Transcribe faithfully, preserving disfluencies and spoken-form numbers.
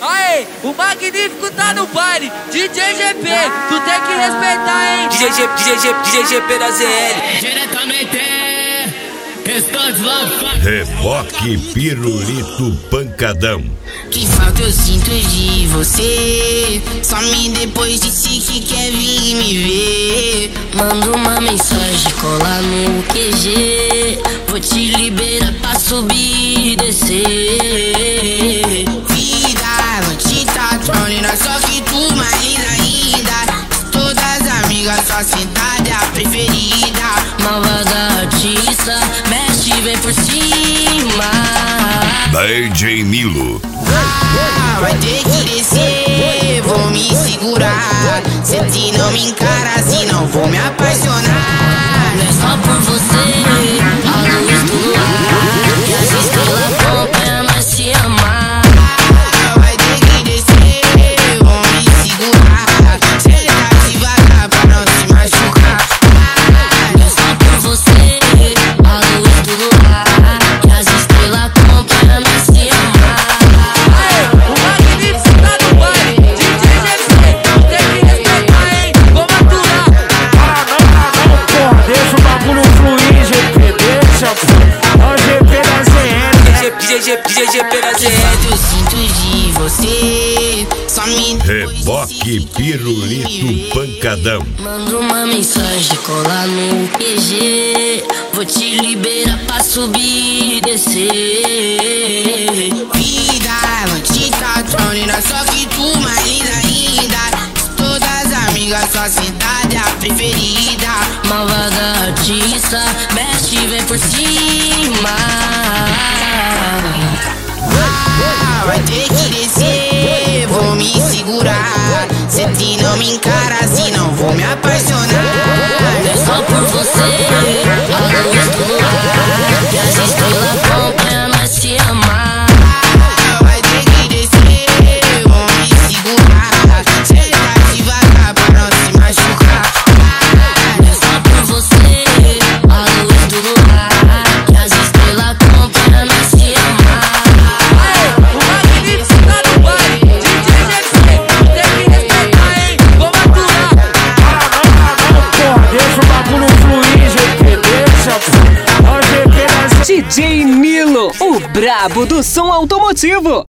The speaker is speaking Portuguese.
Aê, o magnífico tá no baile, D J G P, tu tem que respeitar, hein? D J G P, D J G P, D J G P da Z L. Diretamente, Restante Love. Reboque Pirulito Pancadão. Que falta eu sinto de você. Some depois disse que quer vir me ver. Manda uma mensagem, cola no Q G. Vou te liberar pra subir e descer. Vida, vou te tatuar, só que tu mais linda ainda. Todas as amigas, só sentada é a preferida. Malvada artista, mexe, vem por cima. D J Milo. Ah, vai ter que descer, vou me segurar. Se te não me encara assim, não vou me apaixonar. Não é só por você, a luz do luar, que as estrelas acompanham nós se amar. Ah, vai ter que descer, vou me segurar. Senta devagar pra não se machucar. Não é só por você, a luz do luar, que as estrelas acompanham nós se amar. O magnífico tá no baile, D J G P, tu tem que respeitar, hein? Vou maturar. Ah não, ah não, porra, deixa o bagulho fluir, G P, deixa, pô. É o G P da Z L, D né? J G P, D J G P da Z Que L. falta eu sinto de você. Só me Reboque Pirulito Pancadão. manda uma mensagem, cola no Q G. Vou te liberar pra subir e descer. Vida, vou te tatuar, só que tu mais linda ainda. Todas as amigas, só sentada é a preferida. Malvada artista, mexe, vem por cima. Ah, vai ter que descer, vou me segurar. Se te não me encara assim, não vou me apaixonar. Não é só por você, a luz do luar, que as estrelas acompanham nós se amar. Ah, vai ter que descer, vou me segurar. Senta devagar pra não se machucar. Não é só por você, a luz do luar, que as estrelas acompanham nós se amar. O magnífico tá no baile, D J G P, tu tem que respeitar, hein? Vou maturar. Ah não, ah não, porra, deixa o bagulho fluir, G P, deixa, pô. É o G P da Z L. D J Milo, o brabo do som automotivo.